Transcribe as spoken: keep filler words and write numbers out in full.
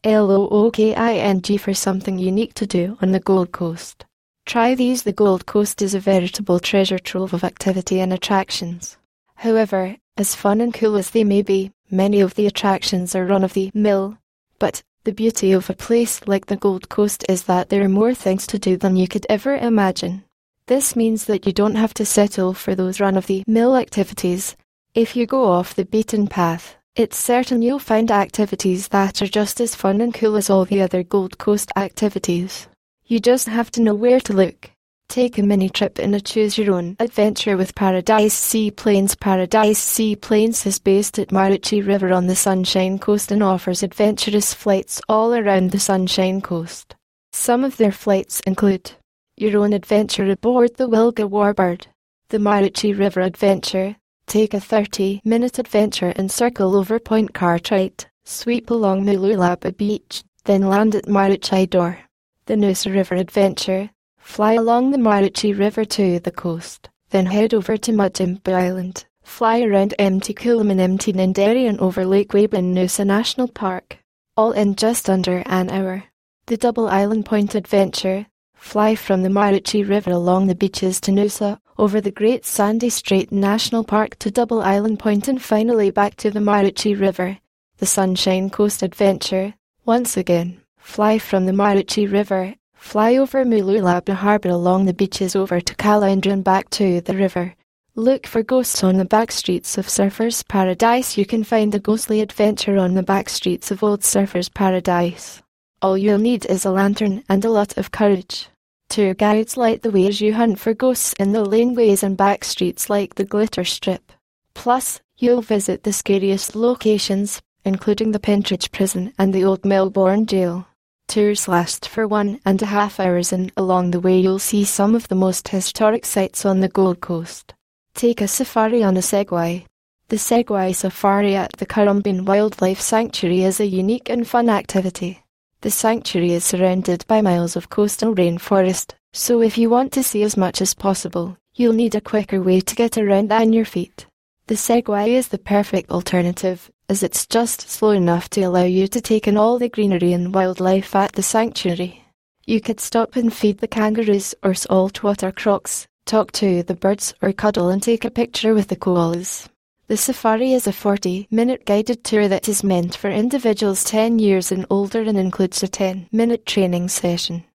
L O O K I N G for something unique to do on the Gold Coast. Try these. The Gold Coast is a veritable treasure trove of activity and attractions. However, as fun and cool as they may be, many of the attractions are run-of-the-mill. But the beauty of a place like the Gold Coast is that there are more things to do than you could ever imagine. This means that you don't have to settle for those run-of-the-mill activities. If you go off the beaten path, it's certain you'll find activities that are just as fun and cool as all the other Gold Coast activities. You just have to know where to look. Take a mini trip in a choose-your-own adventure with Paradise Seaplanes. Paradise Seaplanes is based at Maroochy River on the Sunshine Coast and offers adventurous flights all around the Sunshine Coast. Some of their flights include your own adventure aboard the Wilga Warbird, the Maroochy River Adventure. Take a thirty-minute adventure and circle over Point Cartwright, sweep along Mooloolaba Beach, then land at Maroochy Door. The Noosa River Adventure. Fly along the Maroochy River to the coast, then head over to Mudjimba Island. Fly around Empty Coolum and Empty Ninderi and over Lake Wabe in Noosa National Park, all in just under an hour. The Double Island Point Adventure. Fly from the Maroochy River along the beaches to Noosa, over the Great Sandy Strait National Park to Double Island Point and finally back to the Maroochy River. The Sunshine Coast Adventure. Once again, fly from the Maroochy River. Fly over Mooloolaba Harbour along the beaches over to Caloundra and back to the river. Look for ghosts on the back streets of Surfers Paradise. You can find a ghostly adventure on the back streets of Old Surfers Paradise. All you'll need is a lantern and a lot of courage. Tour guides light the way as you hunt for ghosts in the laneways and back streets like the Glitter Strip. Plus, you'll visit the scariest locations, including the Pentridge Prison and the Old Melbourne Jail. Tours last for one and a half hours and along the way you'll see some of the most historic sites on the Gold Coast. Take a safari on a Segway. The Segway Safari at the Currumbin Wildlife Sanctuary is a unique and fun activity. The sanctuary is surrounded by miles of coastal rainforest, so if you want to see as much as possible, you'll need a quicker way to get around on your feet. The Segway is the perfect alternative, as it's just slow enough to allow you to take in all the greenery and wildlife at the sanctuary. You could stop and feed the kangaroos or saltwater crocs, talk to the birds or cuddle and take a picture with the koalas. The safari is a forty-minute guided tour that is meant for individuals ten years and older and includes a ten-minute training session.